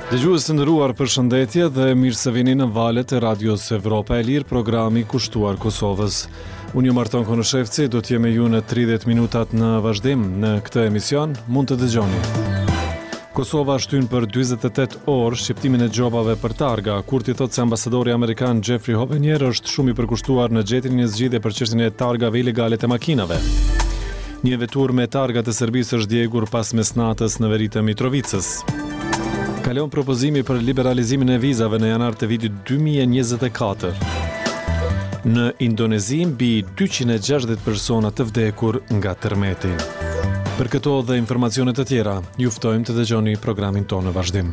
Dëgjues të nderuar, përshëndetje dhe mirë se vini në valët e Radios Evropa e Lirë, programi kushtuar Kosovës. Unë jam Arton Konoshevci, do të jem me ju në 30 minutat në vazhdim. Në këtë emision mund të dëgjoni. Kosova shtyn për 48 orë shqiptimin e gjobave për targa. Kurti thot se ambasadori amerikan Jeffrey Hovenier është shumë i përkushtuar në gjetjen e një zgjidhje për çështjen e targave ilegale të makinave. Një vetur me targa të Serbisë është djegur pas mesnatës në veri të Mitrovicës. Kalon propozimi për liberalizimin e vizave në janar të vitit 2024. Në Indonezi mbi 260 persona të vdekur nga tërmeti. Për këto dhe informacione të tjera, ju ftojmë të dëgjoni programin tonë në vazhdim.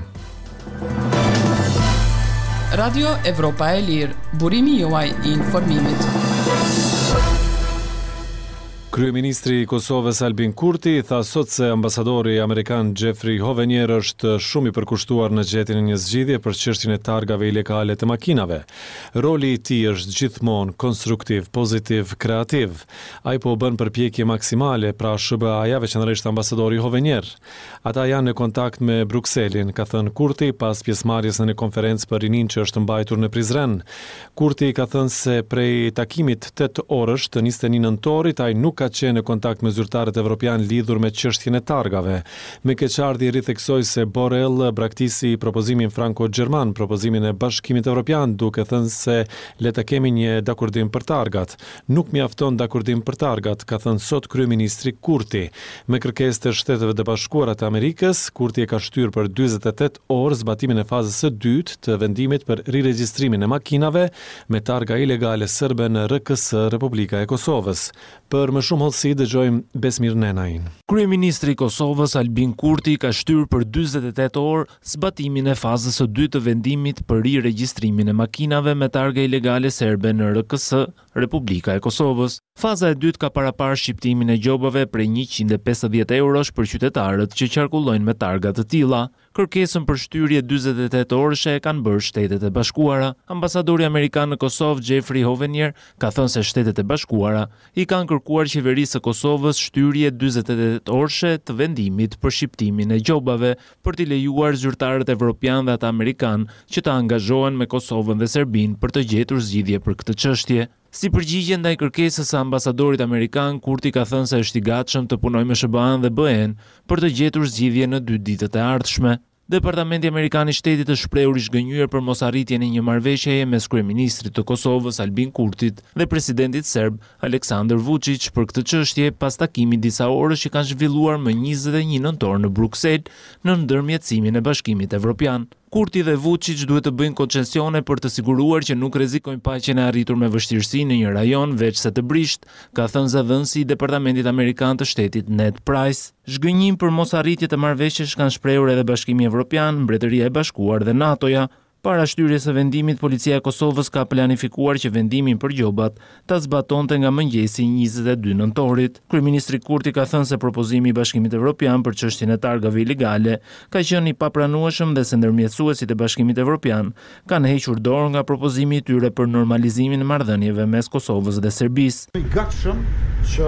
Radio Evropa e Lirë, burimi juaj i informimit. Kryeministri i Kosovës Albin Kurti tha sot se ambasadori amerikan Jeffrey Hovenier është shumë i përkushtuar në gjetjen e një zgjidhje për çështjen e targave ilegale të makinave. Roli i tij është gjithmonë konstruktiv, pozitiv, kreativ. Ai po bën përpjekje maksimale pra SBA-ja, veçanërisht ambasadori Hovenier. Ata janë në kontakt me Brukselin, ka thënë Kurti pas pjesëmarrjes në një konferencë për rinin që është mbajtur në Prizren. Kurti ka thënë se prej takimit 8 orësh të 21 nëntorit ai nuk ka qenë në kontakt me zyrtarët evropian lidhur me çështjen e targave. Me keqardhje ritheksoi se Borrell braktisi propozimin franko-gjerman, propozimin e Bashkimit Evropian, duke thënë se le të kemi një dakordim për targat. Nuk mjafton dakordim për targat, ka thënë sot kryeministri Kurti. Me kërkesë të Shteteve të Bashkuara të Amerikës, Kurti e ka shtyrë për 48 orë zbatimin e fazës së dytë të vendimit për riregjistrimin e makinave me targa ilegale serbe në RKS Republika e Kosovës. Për më shumë hollësi dëgjojmë Besmir Nenain. Kryeministri i Kosovës Albin Kurti ka shtyrë për 48 orë zbatimin e fazës së dytë të vendimit për riregjistrimin e makinave me targa ilegale serbe në RKS Republika e Kosovës. Faza e dytë ka paraparë shqiptimin e gjobave prej 150 eurosh për qytetarët që qarkullojnë me targa të tilla. Kërkesën për shtyrje 48 orëshe e kanë bërë Shtetet e Bashkuara. Ambasadori amerikan në Kosovë Jeffrey Hovenier ka thënë se Shtetet e Bashkuara i kanë kërkuar qeverisë së Kosovës shtyrje 48 orëshe të vendimit për shqiptimin e gjobave për t'i lejuar zyrtarët evropian dhe ata amerikan që të angazhohen me Kosovën dhe Serbinë për të gjetur zgjidhje për këtë çështje. Si përgjigje ndaj kërkesës së ambasadorit amerikan, Kurti ka thënë se është i gatshëm të punojë me SBA-n dhe BE-n për të gjetur zgjidhje në 2 ditët e ardhshme. Departamenti Amerikan i Shtetit është shprehur i zhgënjur për mosarritjen e një marrëveshjeje mes kryeministrit të Kosovës Albin Kurtit dhe presidentit serb Aleksandar Vučić për këtë çështje pas takimit disa orësh që kanë zhvilluar më 21 nëntor në Bruksel në ndërmjetësimin e Bashkimit Evropian. Kurti dhe Vučić duhet të bëjnë koncesione për të siguruar që nuk rrezikojnë paqen e arritur me vështirësi në një rajon veç se të brisht, ka thënë zëdhënësi i Departamentit Amerikan të Shtetit Ned Price. Zhgënjim për mosarritje të marrëveshjesh kanë shprehur edhe Bashkimi Evropian, Mbretëria e Bashkuar dhe NATO-ja. Para shtyrjes së vendimit, policia e Kosovës ka planifikuar që vendimin për gjobat ta zbatonte nga mëngjesi 22 nëntorit. Kryeministri Kurti ka thënë se propozimi i Bashkimit Evropian për çështjen e targave ilegale ka qenë i papranueshëm dhe se ndërmjetësuesit e Bashkimit Evropian kanë hequr dorë nga propozimi i tyre për normalizimin e marrëdhënieve mes Kosovës dhe Serbisë. I gatshëm që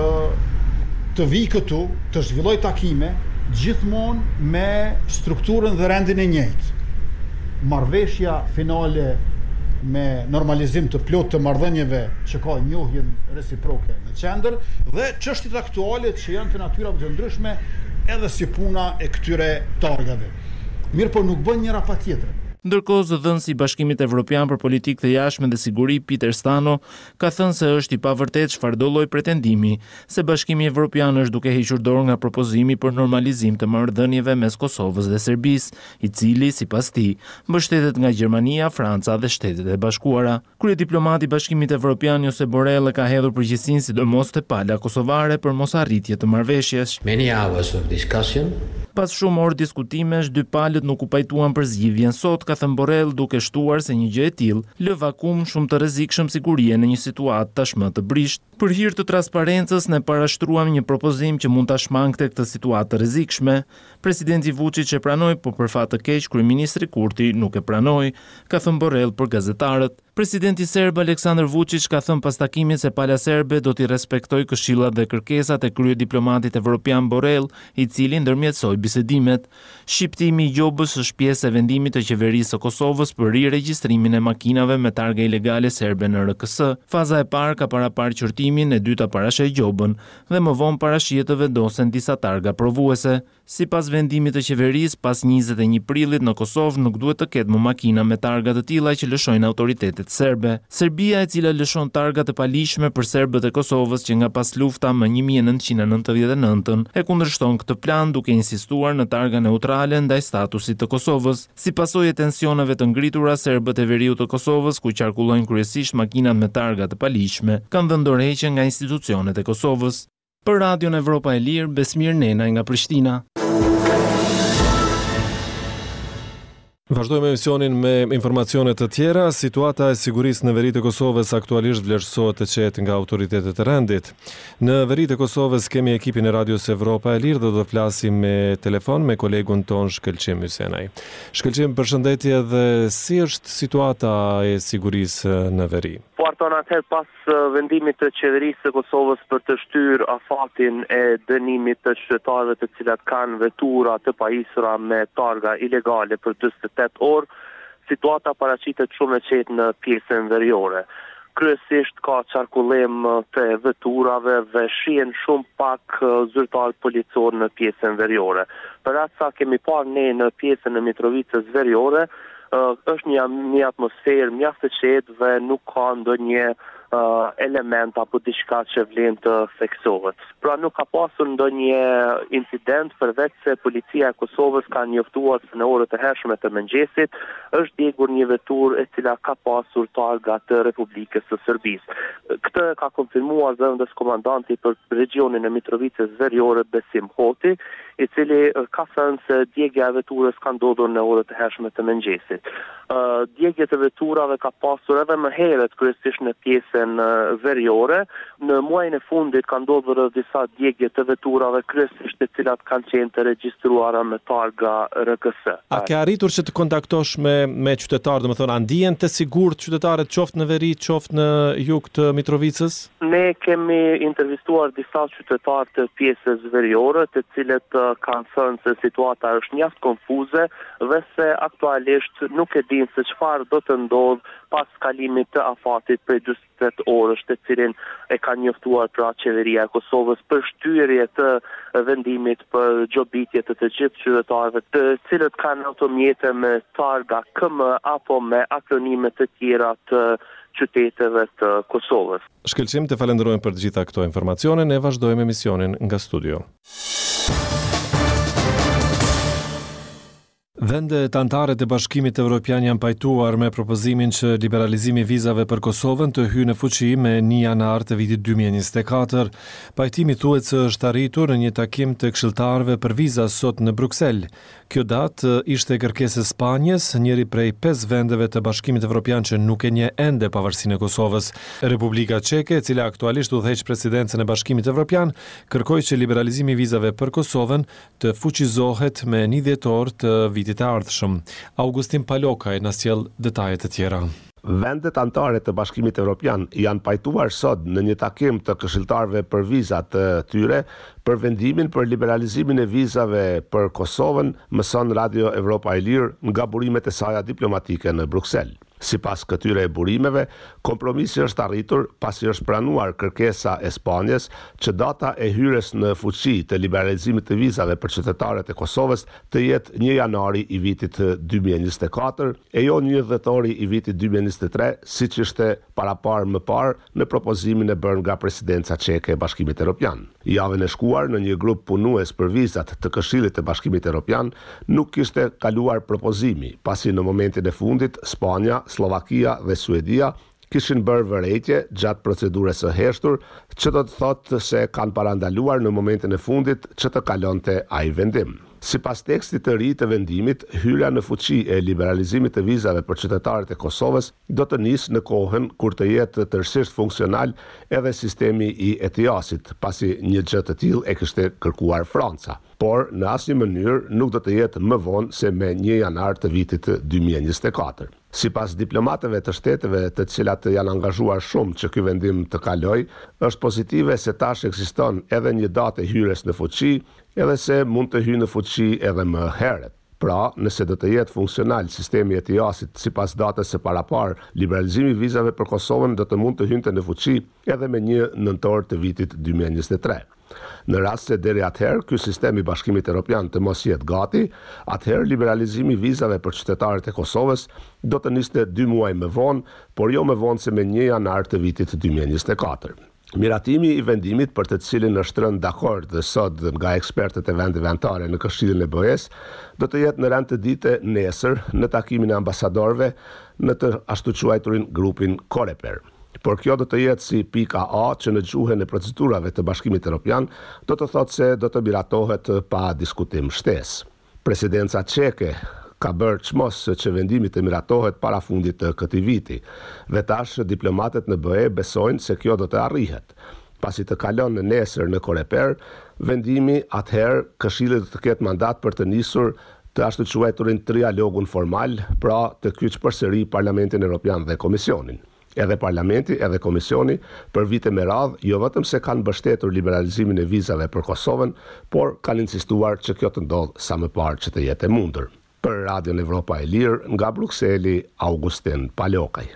të vi këtu, të zhvilloj takime gjithmonë me strukturën dhe rendin e njëjtë. Marrëveshja finale me normalizim të plot të marrëdhënieve që ka njohjen reciproke në qendër dhe çështjet aktuale që janë të natyrave të ndryshme edhe si puna e këtyre targave. Mirë po nuk bën njëra pa tjetrën. Ndërkohë, zëdhënësi i Bashkimit Evropian për politikë të jashtme dhe siguri Peter Stano ka thënë se është i pavërtet çfarë do lloj pretendimi se Bashkimi Evropian është duke hequr dorë nga propozimi për normalizim të marrëdhënieve mes Kosovës dhe Serbisë, i cili sipas tij mbështetet nga Gjermania, Franca dhe Shtetet e Bashkuara. Kryediplomati i Bashkimit Evropian Josep Borrell ka hedhur përgjegjësinë sidomos te pala kosovare për mosarritje të marrëveshjes. Many hours of discussion. Pas shumë orë diskutimesh, dy palët nuk u pajtuan për zgjidhjen sot, ka thënë Borrell, duke shtuar se një gjë e tillë lë vakum shumë të rrezikshëm sigurie në një situatë tashmë të brisht. Për hir të transparencës ne parashtruam një propozim që mund ta shmangte këtë situatë të rrezikshme. Presidenti Vučić e pranoi, por për fat të keq kryeministri Kurti nuk e pranoi, ka thënë Borrell për gazetarët. Presidenti serb Aleksandar Vučić ka thënë pas takimit se pala serbe do t'i respektojë këshillat dhe kërkesat e kryediplomatit evropian Borrell, i cili ndërmjetësoi bisedimet. Shqiptimi i gjobës është pjesë e vendimit të qeverisë së Kosovës për riregjistrimin e makinave me targa ilegale serbe në RKS. Faza e parë ka paraparë qortimin, e dyta parashej gjobën dhe më vonë parashihet të vendosen disa targa provuese. Sipas vendimit të qeverisë, pas 21 prillit në Kosovë nuk duhet të ketë më makina me targa të tilla që lëshojnë autoritetet serbe. Serbia, e cila lëshon targa të palishme për serbët e Kosovës që nga pas lufta më 1999 e kundërshton këtë plan, duke insistuar në targa neutrale ndaj statusit të Kosovës. Si pasojë e tensioneve të ngritura, serbët e veriut të Kosovës, ku qarkullojnë kryesisht makinat me targa të palishme, kanë dhënë dorëheqje nga institucionet e Kosovës. Për Radion Evropa e Lirë, Besmir Nenaj nga Prishtina. Vazhdojmë emisionin me informacionet të tjera. Situata e sigurisë në veri të Kosovës aktualisht vlerësohet të qetë nga autoritetet e rendit. Në veri të Kosovës kemi ekipin e Radios Evropa e Lirë dhe do të flasim me telefon me kolegun ton Shkëlqim Hysenaj. Shkëlqim, përshëndetje, dhe si është situata e sigurisë në veri? Atëherë pas vendimit të qeverisë së Kosovës për të shtyrë afatin e dënimit të qytetarëve të cilat kanë vetura të pajisura me targa ilegale për 48 orë, situata paraqitet shumë e qetë në pjesën veriore. Kryesisht ka qarkullim të veturave dhe shihen shumë pak zyrtarë policor në pjesën veriore. Për atë sa kemi parë ne në pjesën e Mitrovicës veriore, është një atmosferë mjaft e qetë dhe nuk ka ndonjë element apo diçka që vlen të theksohet. Pra nuk ka pasur ndonjë incident, përveç se policia e Kosovës ka njoftuar se në orët e hershme të mëngjesit është djegur një veturë e cila ka pasur targa të Republikës së Serbisë. Këtë ka konfirmuar zëvendës komandanti për regionin e Mitrovicës veriore Besim Hoti, i cili ka thënë se djegja e veturës ka ndodhur në orët e hershme të mëngjesit. Djegjet e veturave ka pasur edhe më herët kryesisht në pjesën veriore. Në muajin e fundit ka ndodhur edhe disa djegje të veturave kryesisht të cilat kanë qenë të regjistruara me targa RKS. A ke arritur që të kontaktosh me qytetarë, domethënë a ndihen të sigurt qytetarët qoftë në veri, qoftë në jug të Mitrovicës? Ne kemi intervistuar disa qytetarë të pjesës veriore, të cilët kanë thënë se situata është mjaft konfuze dhe se aktualisht nuk e dinë se çfarë do të ndodhë pas kalimit të afatit prej 48 orësh, të cilin e ka njoftuar pra qeveria e Kosovës për shtyrje të vendimit për gjobitje të gjithë qytetarëve të cilët kanë automjete me targa KM apo me akronime të tjera të qyteteve të Kosovës. Shkëlqim, të falenderojmë për të gjitha këto informacione, ne vazhdojmë emisionin nga studio. Vendet anëtare të Bashkimit Evropian janë pajtuar me propozimin që liberalizimi vizave për Kosovën të hyjë në fuqi me 1 janar të vitit 2024. Pajtimi thuhet se është arritur në një takim të këshilltarëve për viza sot në Bruksel. Kjo datë ishte kërkesë e Spanjës, njëri prej 5 vendeve të Bashkimit Evropian që nuk e njeh ende pavarësinë e Kosovës. Republika Çeke, e cila aktualisht udhëheq presidencën e Bashkimit Evropian, kërkoi që liberalizimi i vizave për Kosovën të fuqizohet me 1 dhjetor të vitit të ardhshëm. Augustin Palokaj na sjell detajet e tjera. Vendet anëtare të Bashkimit Evropian janë pajtuar sot në një takim të këshilltarëve për vizat të tyre për vendimin për liberalizimin e vizave për Kosovën, mëson Radio Evropa e Lirë nga burimet e saj diplomatike në Bruksel. Sipas këtyre burimeve, kompromisi është arritur pasi është pranuar kërkesa e Spanjës që data e hyrjes në fuqi të liberalizimit të vizave për qytetarët e Kosovës të jetë 1 janari i vitit 2024 e jo 1 dhjetori i vitit 2023, siç ishte parapar më parë në propozimin e bërë nga presidenca çeke e Bashkimit Evropian. Javën e shkuar në një grup punues për vizat të Këshillit të Bashkimit Evropian nuk kishte kaluar propozimi, pasi në momentin e fundit Spanja, Slovakia dhe Suedia kishin bërë vërejtje gjatë procedurës së heshtur, që do të thotë se kanë parandaluar në momentin e fundit që të kalonte ai vendim. Sipas tekstit të ri të vendimit, hyrja në fuqi e liberalizimit të vizave për qytetarët e Kosovës do të nisë në kohën kur të jetë tërësisht funksional edhe sistemi i ETIAS-it, pasi një gjë të tillë e kishte kërkuar Franca. Por në asnjë mënyrë nuk do të jetë më vonë se me 1 janar të vitit 2024. Sipas diplomatëve të shteteve të cilat janë angazhuar shumë që ky vendim të kalojë, është pozitive se tash ekziston edhe një datë hyrjes në fuqi, edhe se mund të hyjë në fuqi edhe më herët. Pra, nëse do të jetë funksional sistemi i ETIAS-it sipas datës së paraparë, liberalizimi i vizave për Kosovën do të mund të hynte në fuqi edhe me 1 nëntor të vitit 2023. Në rast se deri atëherë ky sistem i Bashkimit Evropian të mos jetë gati, atëherë liberalizimi i vizave për qytetarët e Kosovës do të niste 2 muaj më vonë, por jo më vonë se me 1 janar të vitit 2024. Miratimi i vendimit për të cilin është rënë dakord sot nga ekspertët e vendeve anëtare në Këshillin e BE-s do të jetë në rand të dite nesër në takimin e ambasadorëve në të ashtu quajturin grupin Coreper. Por kjo do të jetë si pika A që në gjuhën e procedurave të Bashkimit Evropian do të thotë se do të miratohet pa diskutim shtesë. Presidenca çeke ka bërë çmos që vendimi të miratohet para fundit të këtij viti. Dhe tash diplomatët në BE besojnë se kjo do të arrihet. Pasi të kalon në nesër në Coreper, vendimi atëherë Këshilli do të ketë mandat për të nisur të ashtu quajturin trialogun formal, pra të kyç përsëri Parlamentin Evropian dhe Komisionin. Edhe Parlamenti, edhe Komisioni, për vite me radhë, jo vetëm se kanë mbështetur liberalizimin e vizave për Kosovën, por kanë insistuar që kjo të ndodhë sa më parë që të jetë e mundur. Për Radion Evropa e Lirë, nga Brukseli, Augustin Palokaj.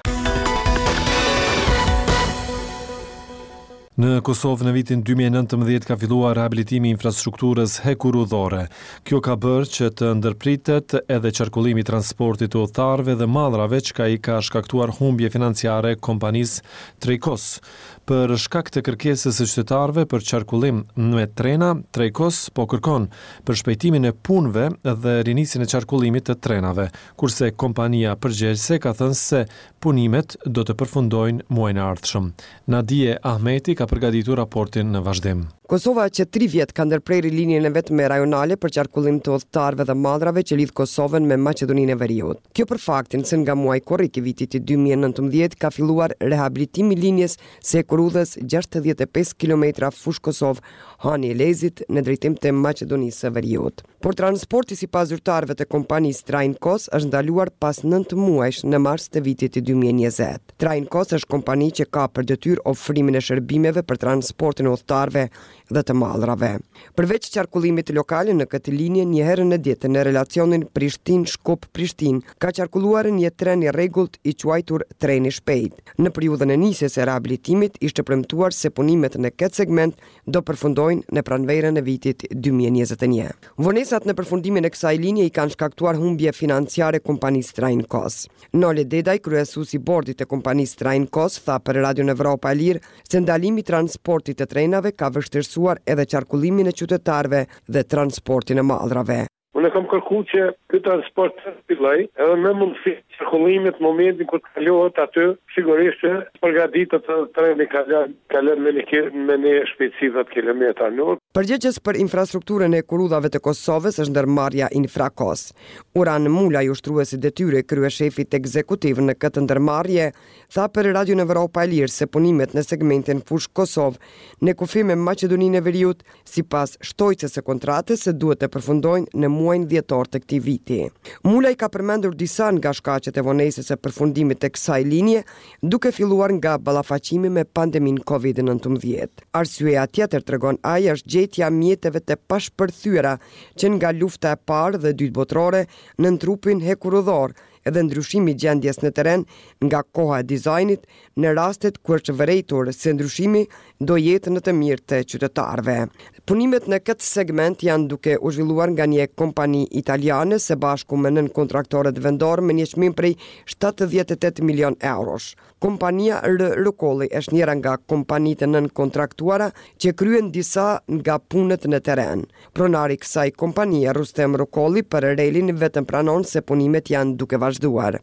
Në Kosovë në vitin 2019 ka filluar rehabilitimi i infrastrukturës hekurudhore. Kjo ka bërë që të ndërpritet edhe qarkullimi i transportit të udhëtarëve dhe mallrave, çka i ka shkaktuar humbje financiare kompanisë Trejkos. Për shkak të kërkesës së qytetarëve për qarkullim me trena, Trejkos po kërkon për shpejtimin e punëve dhe rinisjen e qarkullimit të trenave, kurse kompania përgjegjëse ka thënë se punimet do të përfundojnë muajin e ardhshëm. Nadije Ahmeti ka përgatitur raportin në vazhdim. Kosova që 3 vjet ka ndërprerë linjën e vetme rajonale për qarkullim të udhëtarëve dhe mallrave që lidh Kosovën me Maqedoninë e Veriut. Kjo për faktin se nga muaji korrik i vitit 2019 ka filluar rehabilitimi i linjës Sekurudhës 65 km fush Kosovë, Hani Lezit në drejtim të Maqedonisë së Veriut. Por transporti sipas zyrtarëve të kompanisë Trainkos është ndaluar pas 9 muajsh në mars të vitit 2020. Trainkos është kompani që ka për detyrë ofrimin e shërbimeve për transportin e udhëtarëve dhe të mallrave. Përveç qarkullimit lokal në këtë linje, një herë në ditë në relacionin Prishtinë-Shkup-Prishtinë ka qarkulluar një tren i rregullt i quajtur treni shpejt. Në periudhën e nisjes së rehabilitimit ishte premtuar se punimet në këtë segment do përfundojnë në pranverën e vitit 2021. Vonesat në përfundimin e kësaj linje i kanë shkaktuar humbje financiare kompanisë Trainkos. Nole Dedaj, kryesuesi i bordit të kompanisë Trainkos, tha për Radion Evropa e Lirë se ndalimi i transportit të trenave ka vështirësuar edhe qarkullimin e qytetarëve dhe transportin e mallrave. Unë kam kërkuar që ky transport të filloj, edhe me mundësi qarkullimit në momentin kur kalohet aty, sigurisht që përgatitet të treni kalon me një shpejtësi 10 km/h. Përgjegjës për infrastrukturën e kurudhave të Kosovës është ndërmarrja Infrakos. Uran Mulaj, ushtruesi detyre kryeshefit ekzekutiv në këtë ndërmarrje, tha për Radion Evropa e Lirë se punimet në segmentin fush Kosovë në kufi me Maqedoninë e Veriut, sipas shtojtës së kontratës, se duhet të përfundojnë në muajin dhjetor të këtij viti. Mulaj ka përmendur disa nga shkaqet e vonesës së përfundimit të kësaj linje, duke filluar nga ballafaqimi me pandeminë COVID-19. Arsyeja tjetër, tregon ai, është gjetja mjeteve të pashpërthyera që nga lufta e parë dhe dytë botërore në trupin hekurudhor, edhe ndryshimi i gjendjes në teren nga koha e dizajnit në rastet kur është vërejtur se ndryshimi do jetë në të mirë të qytetarëve. Punimet në këtë segment janë duke u zhvilluar nga një kompani italiane së bashku me 9 kontraktorët vendor me një çmim prej 78 milion eurosh. Kompania Rokolli është njëra nga kompanitë 9 kontraktuara që kryen disa nga punët në teren. Pronari i kësaj kompanie, Rustem Rokolli, për relin vetëm pranon se punimet janë duke vazhduar.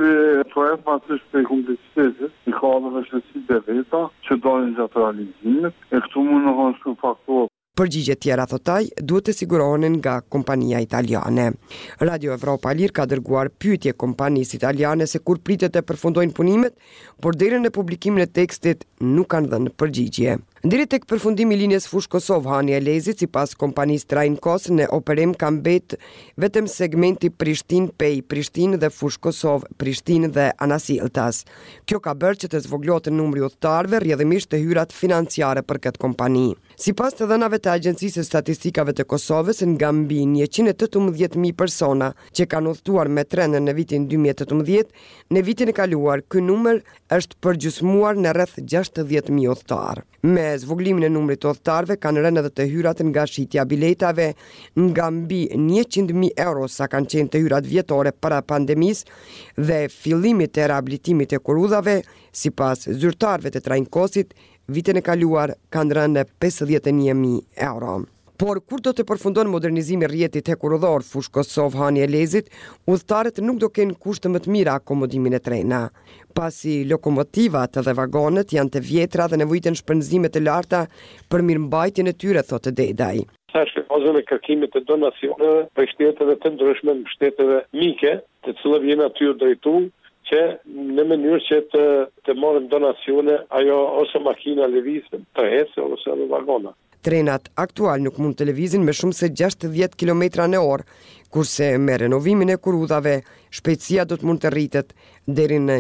Për kompleksitetit, i ka dhe shësit e veta që dalin gjatë realizimit, e këtu mund në kanë shumë faktorë. Përgjigje tjera, thotaj, duhet të sigurohen nga kompania italiane. Radio Evropa e Lirë ka dërguar pyetje kompanisë italiane se kur pritet të përfundojnë punimet, por deri në publikimin e tekstit nuk kanë dhënë përgjigje. Deri tek përfundimi i linjës Fush-Kosovë-Hani e Lezit, sipas kompanisë Trainkos, në operim ka mbet vetëm segmenti Prishtinë-Pej-Prishtinë dhe Fush-Kosovë-Prishtinë dhe Anasiltas. Kjo ka bërë që të zvoglohet numri udhëtarëve, rrjedhimisht të hyrat financiare për këtë kompani. Sipas të dhënave të Agjencisë së Statistikave të Kosovës, nga mbi 118.000 persona që kanë udhëtuar me trenën në vitin 2018, në vitin e kaluar ky numër është përgjysmuar në rreth 60.000 udhëtar. Me zvoglimin e numrit të udhëtarëve kanë rënë edhe të hyrat nga shitja biletave, nga mbi 100.000 euro sa kanë qenë të hyrat vjetore para pandemisë dhe fillimit të rehabilitimit të kurudhave, sipas zyrtarëve të Trainkosit, vitin e kaluar kanë rënë 51.000 euro. Por kur do të përfundon modernizimi i rrjetit hekurudhor Fush-Kosovë-Hani e Lezit, udhëtarët nuk do kenë kushte më të mira akomodimin e trena, pasi lokomotivat dhe vagonet janë të vjetra dhe nevojiten shpenzime të larta për mirëmbajtjen e tyre, thotë Dedaj. Tash ozën e kërkimit të donacioneve për shteteve të ndryshme, shteteve mike, të cilëve jemi aty drejtu, që në mënyrë që të marrin donacione ajo ose makina lëvizën, të ecë ose edhe vagona. Trenat aktual nuk mund të lëvizin me shumë se 60 km/h, kurse me renovimin e kurudhave, shpejtësia do të mund të rritet deri në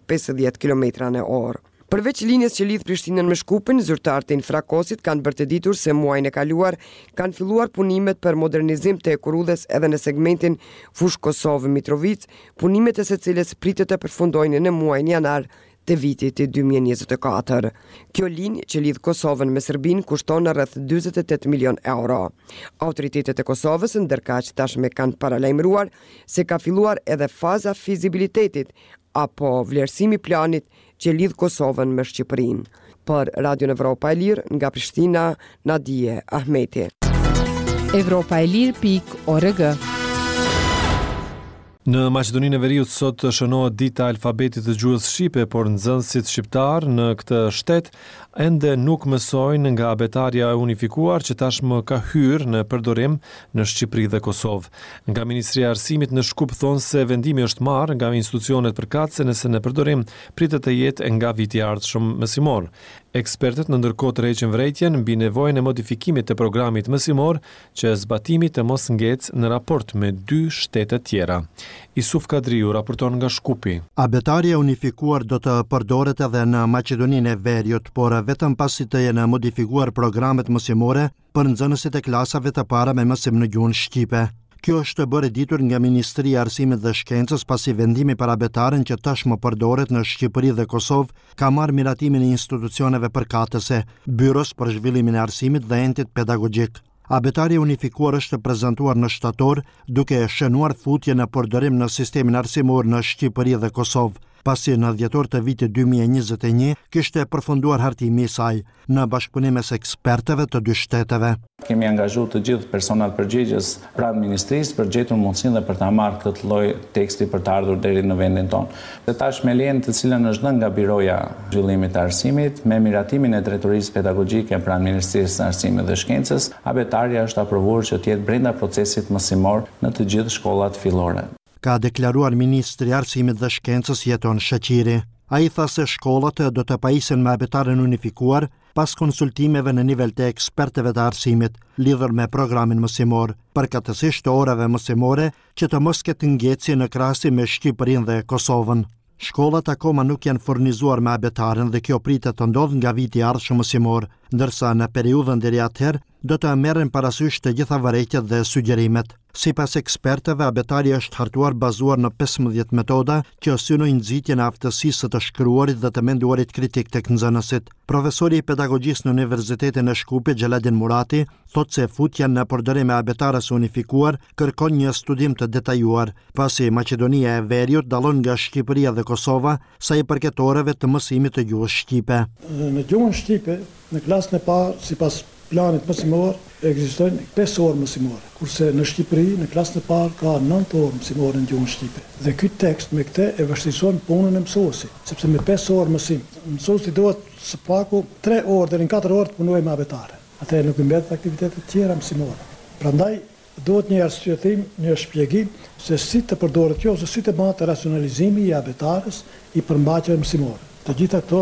150 km/h. Përveç linjës që lidh Prishtinën me Shkupin, zyrtarët e Infrakosit kanë bërë të ditur se muajin e kaluar kanë filluar punimet për modernizim të kurudhës edhe në segmentin Fush-Kosovë-Mitrovic, punimet e së cilës pritet të përfundojnë në muajin janar të vitit 2024. Kjo linjë që lidh Kosovën me Serbinë kushton rreth 48 milion euro. Autoritetet e Kosovës ndërkaq tashmë kanë paralajmëruar se ka filluar edhe faza fizibilitetit apo vlerësimi planit që lidh Kosovën me Shqipërinë. Për Radio Evropa e Lirë, nga Prishtina, Nadije Ahmeti. Evropaelir.org. Në Maqedoninë e Veriut sot shënohet dita e alfabetit të gjuhës shqipe, por nxënësit shqiptar në këtë shtet ende nuk mësojnë nga abetarja e unifikuar që tashmë ka hyrë në përdorim në Shqipëri dhe Kosovë. Nga Ministria e Arsimit në Shkup thonë se vendimi është marrë nga institucionet përkatëse nëse në përdorim pritet të jetë nga viti i ardhshëm mësimor. Ekspertët në ndërkohë tërheqin vërejtjen mbi nevojën e modifikimit të programit mësimor që zbatimi të mos ngecë në raport me 2 shtete tjera. Isuf Kadriu raporton nga Shkupi. Abetarja unifikuar do të përdoret edhe në Maqedoninë e Veriut, por vetëm pasi të jenë modifikuar programet mësimore për nxënësit e klasave të para me mësim në gjuhën shqipe. Kjo është bërë ditur nga Ministria e Arsimit dhe Shkencës pasi vendimi për abetaren që tashmë përdoret në Shqipëri dhe Kosovë ka marrë miratimin e institucioneve përkatëse, Byros për zhvillimin e arsimit dhe entit pedagogjik. Abetarja unifikuar është prezantuar në shtator duke shënuar futje në përdorim në sistemin arsimor në Shqipëri dhe Kosovë, pasi në dhjetor të vitit 2021 kishte përfunduar hartimi i saj në bashkëpunim mes ekspertëve të 2 shteteve. Kemi angazhuar të gjithë personal përgjegjës pranë ministrisë për gjetur mundësinë për ta marrë këtë lloj teksti për të ardhur deri në vendin tonë. Dhe tash me lejen të cilën është dhënë nga Biroja e Zhvillimit të Arsimit me miratimin e drejtorisë pedagogjike pranë Ministrisë së Arsimit dhe Shkencës, abetarja është aprovuar që të jetë brenda procesit mësimor në të gjithë shkollat fillore. Ka deklaruar Ministri i Arsimit dhe Shkencës Jeton Shaqiri. Ai tha se shkollat do të pajisen me abetaren unifikuar pas konsultimeve në nivel të ekspertëve të arsimit lidhur me programin mësimor, përkatësisht të orave mësimore që të mos ketë ngjecje në krahasim me Shqipërinë dhe Kosovën. Shkollat akoma nuk janë furnizuar me abetaren dhe kjo pritet të ndodhë nga viti i ardhshëm mësimor, ndërsa në periudhën deri atëherë do të merren parasysh të gjitha vërejtjet dhe sugjerimet. Sipas ekspertëve, abetari është hartuar bazuar në 15 metoda që synojnë nxitjen e aftësisë të shkruarit dhe të menduarit kritik tek nxënësit. Profesori i pedagogjisë në Universitetin e Shkupit, Xheladin Murati, thotë se futja në përdorim e abetarës unifikuar kërkon një studim të detajuar, pasi Maqedonia e Veriut dallon nga Shqipëria dhe Kosova sa i përket orëve të mësimit të gjuhës shqipe. Në gjuhën shqipe, në klasën e parë, sipas planit mësimor, ekzistojnë 5 orë mësimore, kurse në Shqipëri, në klasën e parë, ka 9 orë mësimore në gjuhën shqipe. Dhe ky tekst me këtë e vështirëson punën e mësuesit, sepse me 5 orë mësim, mësuesi duhet së paku 3 orë deri në 4 orë të punojë me abetare. Atëherë nuk mbetet aktivitete të tjera mësimore. Prandaj duhet një arsyetim, një shpjegim se si të përdoret kjo ose si të bëhet racionalizimi i abetarës i përmbajtjeve mësimore. Të gjitha këto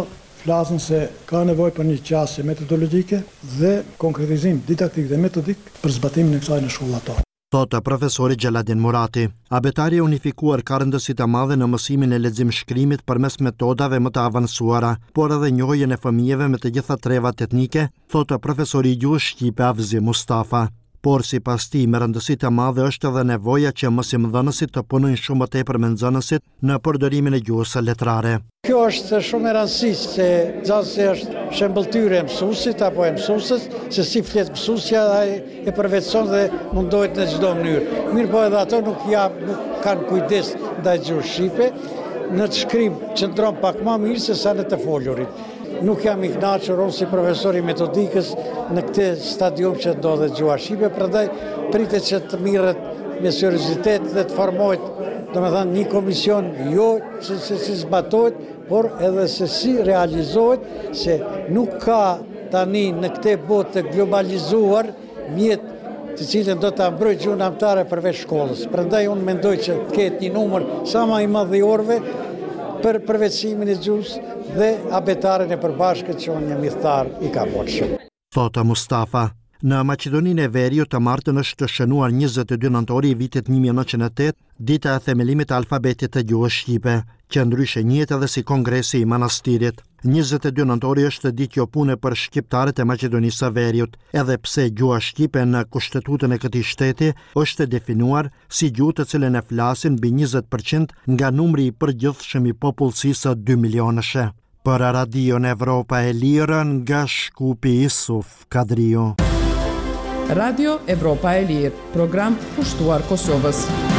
flasin se ka nevojë për një qasje metodologjike dhe konkretizim didaktik dhe metodik për zbatimin e kësaj në shkollat tona. Thotë profesori Gjeladin Murati. Abetari e unifikuar ka rëndësi të madhe në mësimin e lexim-shkrimit përmes metodave më të avancuara, por edhe njohjen e fëmijëve me të gjitha trevat etnike, thotë profesori i gjuhës shqipe Avzi Mustafa. Por sipas tij me rëndësi të madhe është edhe nevoja që mësimdhënësit të punojnë shumë më tepër me nxënësit në përdorimin e gjuhës letrare. Kjo është shumë e rëndësishme se nxënësi është shembulltyre e mësuesit apo e mësuesës, se si flet mësuesja e përvetëson dhe mundohet në çdo mënyrë. Mirë po edhe ato nuk kanë kujdes ndaj gjuhës shqipe, në të shkrim qëndron pak më mirë se sa në të folurit. Nuk jam i kënaqur unë si profesor i metodikës në këtë stadium që ndodhet gjuha shqipe, prandaj pritet që të mirret me seriozitet dhe të formohet, domethënë një komision jo se si zbatohet, por edhe se si realizohet, se nuk ka tani në këtë botë të globalizuar mjet të cilën do ta mbrojë gjuhën anëtare përveç shkollës. Prandaj unë mendoj që të ketë një numër sa më i madh i orëve për përveçsimin e gjuhës dhe abetaren e përbashkët që unë jam i thar i kamotshëm. Thotë Mustafa. Në Maqedoninë e Veriut të martën është shënuar 22 nëntori i vitit 1908, dita e themelimit të alfabetit të gjuhës shqipe, që ndryshe njihet edhe si Kongresi i Manastirit. 22 nëntori është ditë jo pune për shqiptarët e Maqedonisë së Veriut, edhe pse gjuha shqipe në kushtetutën e këtij shteti është definuar si gjuhë të cilën e flasin mbi 20% nga numri i përgjithshëm i popullsisë 2 milionëshe. Për Radion Evropa e Lirë nga Shkupi Isuf Kadrio. Radio Evropa e Lirë, program pushtuar Kosovës.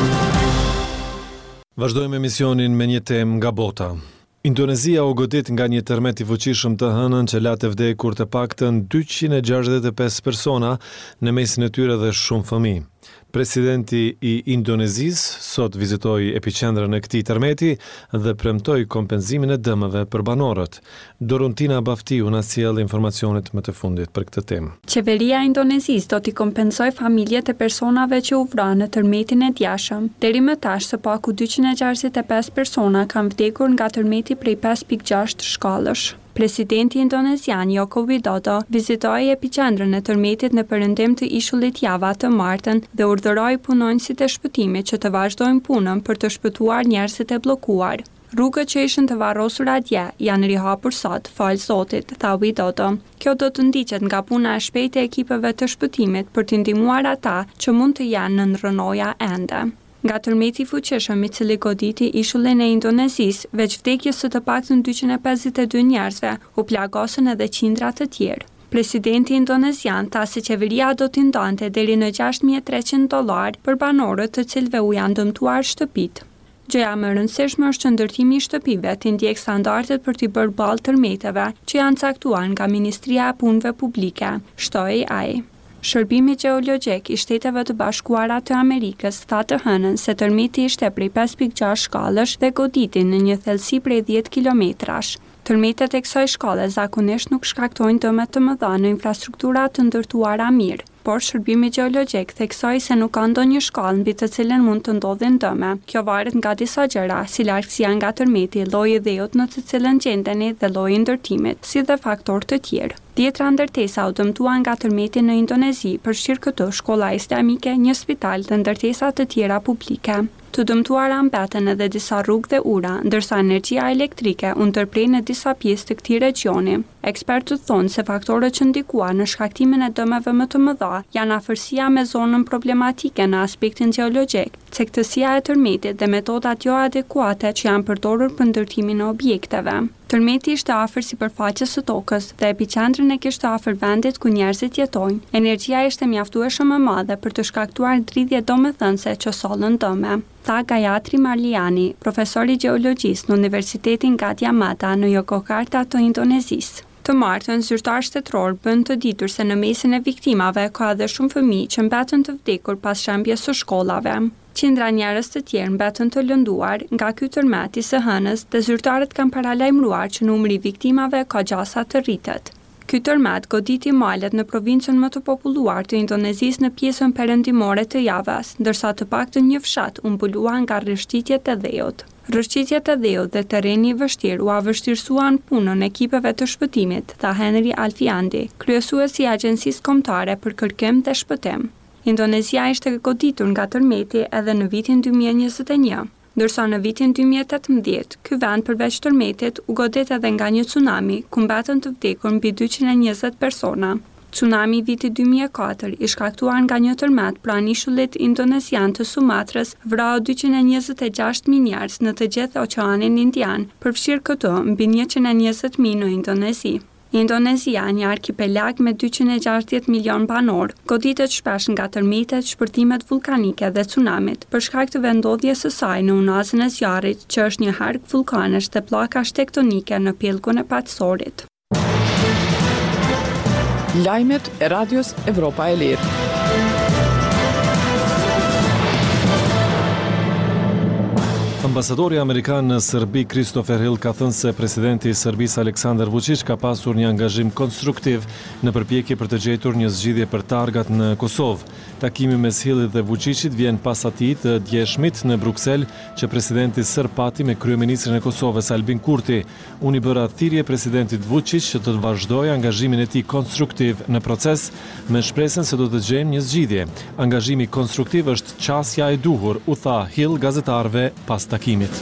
Vazhdojmë emisionin me një temë nga bota. Indonezia u godit nga një tërmet i fuqishëm të hënën që late vdekur të paktën 265 persona, në mesin e tyre dhe shumë fëmijë. Presidenti i Indonezisë sot vizitoi epiqendrën e këtij tërmeti dhe premtoi kompenzimin e dëmeve për banorët. Doruntina Baftiu na sjell informacionet më të fundit për këtë temë. Qeveria e Indonezisë do t'i kompensojë familjet e personave që u vranë në tërmetin e djashëm. Deri më tash së paku 265 persona kanë vdekur nga tërmeti prej 5.6 shkallësh. Presidenti indonezian Joko Widodo vizitoi epiqendrën e tërmetit në perëndim të ishullit Java të martën dhe urdhëroi punonjësit e shpëtimit që të vazhdojnë punën për të shpëtuar njerëzit e bllokuar. Rrugët që ishin të varrosura atje janë rihapur sot, fal Zotit, tha Widodo. Kjo do të ndiqet nga puna e shpejtë e ekipeve të shpëtimit për të ndihmuar ata që mund të jenë në rrënoja ende. Nga tërmeti i fuqishëm i cili goditi ishullin e Indonezisë, veç vdekjes së të paktën 252 njerëzve, u plagosën edhe qindra të tjerë. Presidenti indonezian tha se qeveria do t'i ndonte deri në $6.300 për banorët të cilëve u janë dëmtuar shtëpitë. Gjëja më e rëndësishme është që ndërtimi i shtëpive të ndjek standardet për t'i bërë ballë tërmeteve që janë caktuar nga Ministria e Punëve Publike, shtoi ai. Shërbimi gjeologjik i Shteteve të Bashkuara të Amerikës tha të hënën se tërmeti ishte prej 5.6 shkallësh dhe goditi në një thellësi prej 10 kilometrash. Tërmetet e kësaj shkallë zakonisht nuk shkaktojnë dëme të mëdha në infrastruktura të ndërtuara mirë, por shërbimi gjeologjik theksoi se nuk ka ndonjë shkallë mbi të cilën mund të ndodhin dëme. Kjo varet nga disa gjëra, si largësia nga tërmeti, lloji i dheut në të cilën gjendeni dhe lloji i ndërtimit, si dhe faktorë të tjerë. 10 ndërtesa u dëmtuan nga tërmeti në Indonezi, përfshirë këto shkolla islamike, një spital dhe ndërtesa të tjera publike. Të dëmtuara mbeten edhe disa rrugë dhe ura, ndërsa energjia elektrike u ndërprej në disa pjesë të këtij regjoni. Ekspertët thonë se faktorët që ndikuan në shkaktimin e dëmeve më të mëdha janë afërsia me zonën problematike në aspektin gjeologjik, cektësia e tërmetit dhe metodat jo adekuate që janë përdorur për ndërtimin e objekteve. Tërmeti ishte afër sipërfaqes së tokës dhe epiqendrën e kishte afër vendit ku njerëzit jetojnë. Energjia ishte mjaftueshëm e madhe për të shkaktuar dridhje domethënëse që sollën dëme, tha Gayatri Marliani, profesor i gjeologjisë në Universitetin Gadjah Mada në Yogyakarta të Indonezisë. Të martën, zyrtar shtetëror bën të ditur se në mesin e viktimave ka edhe shumë fëmijë që mbetën të vdekur pas shembjes së shkollave. Qindra njerëz të tjerë mbetën të lënduar nga ky tërmet i së hënës dhe zyrtarët kanë paralajmëruar që numri i viktimave ka gjasa të rritet. Ky tërmet goditi malet në provincën më të populluar të Indonezisë në pjesën perëndimore të Javës, ndërsa të paktën një fshat u mbulua nga rrëshqitjet e dheut. Rrëshqitjet e dheut dhe terreni i vështirë u vështirësuan punën ekipeve të shpëtimit, tha Henry Alfiandi, kryesuesi i Agjencisë Kombëtare për Kërkim dhe Shpëtim. Indonezia ishte goditur nga tërmeti edhe në vitin 2021, ndërsa në vitin 2018, ky vend përveç tërmetit u godet edhe nga një tsunami, ku mbetën të vdekur mbi 220 persona. Tsunami viti 2004 i shkaktuar nga një tërmet pranë ishullit indonezian të Sumatrës vrau 226.000 njerëz në të gjithë Oqeanin Indian, përfshirë këto mbi 120.000 në Indonezi. Indonezia, një arkipelag me 260 milion banor, goditet shpesh nga tërmetet, shpërtimet vulkanike dhe tsunamit, për shkak të vendodhjes së saj në unazën e zjarrit, që është një hark vulkanesh dhe pllakash tektonike në pellgun e Patsorit. Lajmet e Radios Evropa e Lirë. Ambasadori Amerikan në Serbi Christopher Hill ka thënë se presidenti i Serbisë Aleksandar Vučić ka pasur një angazhim konstruktiv në përpjekje për të gjetur një zgjidhje për targat në Kosovë. Takimi mes Hillit dhe Vučićit vjen pas atij të djeshmit në Bruksel që presidenti serb pati me kryeministrin e Kosovës Albin Kurti. Unë i bëra thirrje presidentit Vučić që të vazhdojë angazhimin e tij konstruktiv në proces me shpresën se do të gjejmë një zgjidhje. Angazhimi konstruktiv është qasja e duhur, u tha Hill gazetarëve pas takimit.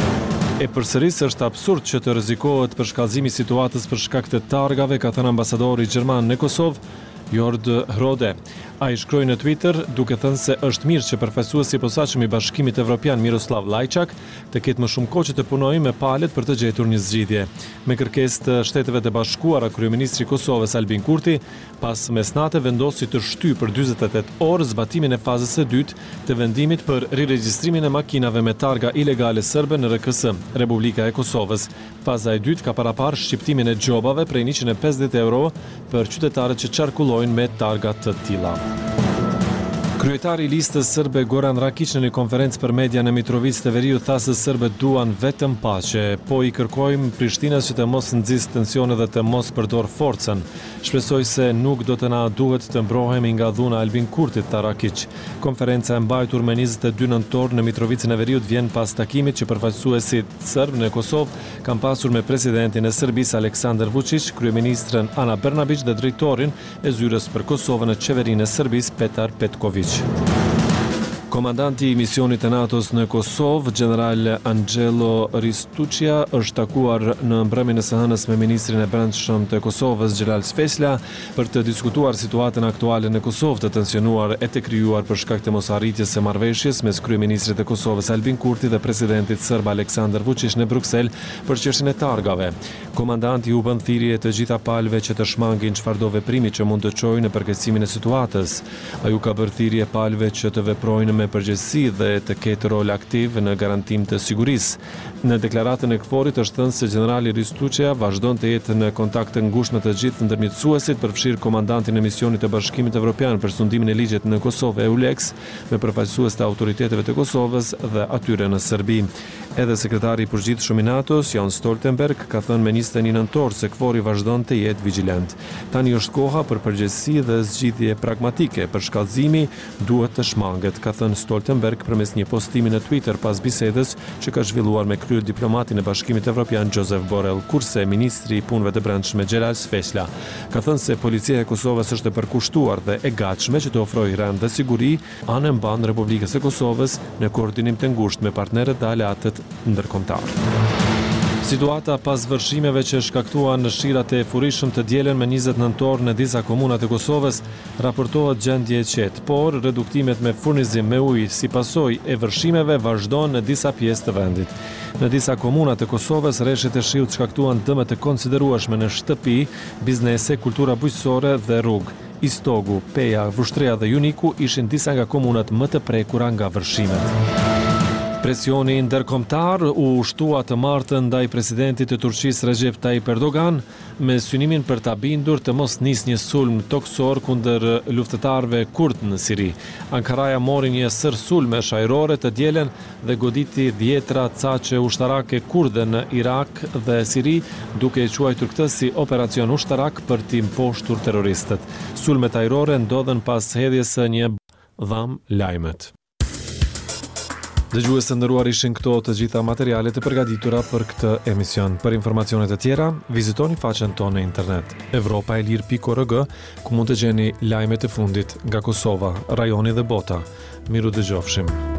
E përsëris është absurd që të rrezikohet për shkallëzimi i situatës për shkak të targave, ka thënë ambasadori gjerman në Kosovë, Jord Hrode. Ai shkroi në Twitter duke thënë se është mirë që përfaqësuesi i posaçëm i Bashkimit Evropian Miroslav Lajçak të ketë më shumë kohë që të punojë me palët për të gjetur një zgjidhje. Me kërkesë të Shteteve të Bashkuara, kryeministri i Kosovës Albin Kurti pas mesnate vendosi të shtyjë për 48 orë zbatimin e fazës së dytë të vendimit për riregjistrimin e makinave me targa ilegale serbe në RKS, Republika e Kosovës. Faza e dytë ka paraparë shqiptimin e xhobave prej 150 euro për qytetarët që qarkullojnë me targa të tilla. Kryetari i listës serbe Goran Rakić në një konferencë për media në Mitrovica të Veriut tha se serbët duan vetëm paqe, po i kërkojmë Prishtinës që të mos nxjisë tensione dhe të mos përdor forcën. Shpresoj se nuk do të na duhet të mbrohemi nga dhuna Albin Kurtit, tha Rakić. Konferenca e mbajtur me 22 nëntor në Mitrovicën e Veriut vjen pas takimit që përfaqësuesit serb në Kosovë kanë pasur me presidentin e Serbisë Aleksandar Vučić, kryeministren Ana Brnabić dhe drejtorin e zyrës për Kosovën në qeverinë e Serbisë Petar Petković. Komandanti i misionit e NATO-s në Kosovë, general Angelo Ristuccia, është takuar në mbrëmjen e së hënës me ministrin e brendshëm të Kosovës, Xhelal Sfesla, për të diskutuar situatën aktuale në Kosovë, të tensionuar e të krijuar për shkak të mosarritjes së marrëveshjes mes kryeministrit të Kosovës Albin Kurti dhe presidentit serb Aleksandar Vučić në Bruksel për çështjen e targave. Komandanti u bën thirrje të gjitha palëve që të shmangin çfarëdo veprimi që mund të çojë në përkeqimin e situatës. Ai u ka bërë thirrje palëve që të veprojnë me përgjegjësi dhe të ketë rol aktiv në garantim të sigurisë. Në deklaratën e KFOR-it është thënë se generali Ristuccia vazhdon të jetë në kontakt të ngushtë me të gjithë ndërmjetësuesit, përfshirë komandantin e misionit të Bashkimit Evropian për sundimin e ligjit në Kosovë EULEX, me përfaqësues të autoriteteve të Kosovës dhe atyre në Serbi. Edhe sekretari i përgjithshëm i NATO-s, Jens Stoltenberg, ka thënë me 21 nëntor se KFOR-i vazhdon të jetë vigjilent. Tani është koha për përgjegjësi dhe zgjidhje pragmatike, për shkallëzimi duhet të shmanget, ka thënë Stoltenberg përmes një postimi në Twitter pas bisedës që ka zhvilluar me krye diplomatin e Bashkimit Evropian Josep Borrell, kurse ministri i punëve të brendshme Xhelal Sfesla ka thënë se policia e Kosovës është e përkushtuar dhe e gatshme që të ofrojë rënd dhe siguri anë mban Republikës së Kosovës në koordinim të ngushtë me partnerët dhe aleatët ndërkombëtar. Situata pas vërshimeve që shkaktuan në shirat e furishëm të dielën me 20 nëntor në disa komuna të Kosovës, raportohet gjendje e qetë, por reduktimet me furnizim me ujë si pasojë e vërshimeve vazhdojnë në disa pjesë të vendit. Në disa komuna të Kosovës, rreshtet e shiut shkaktuan dëme të konsiderueshme në shtëpi, biznese, kultura bujqësore dhe rrugë. Istogu, Peja, Vushtria dhe Juniku ishin disa nga komunat më të prekura nga vërshimet. Presioni ndërkombëtar u ushtua të martën ndaj presidentit të Turqisë Recep Tayyip Erdogan me synimin për ta bindur të mos nisë një sulm toksor kundër luftëtarëve kurd në Siri. Ankaraja mori një sër sulmesh ajrore të dielën dhe goditi 10 caqe ushtarake kurde në Irak dhe Siri, duke e quajtur këtë si operacion ushtarak për t'i mposhtur terroristët. Sulmet ajrore ndodhen pas hedhjes së një dham lajmet. Dëgjues të nderuar, ishin këto të gjitha materialet e përgatitura për këtë emision. Për informacione të tjera, vizitoni faqen tonë në internet europaelir.org, ku mund të gjeni lajmet e fundit nga Kosova, rajoni dhe bota. Miru dëgjofshim.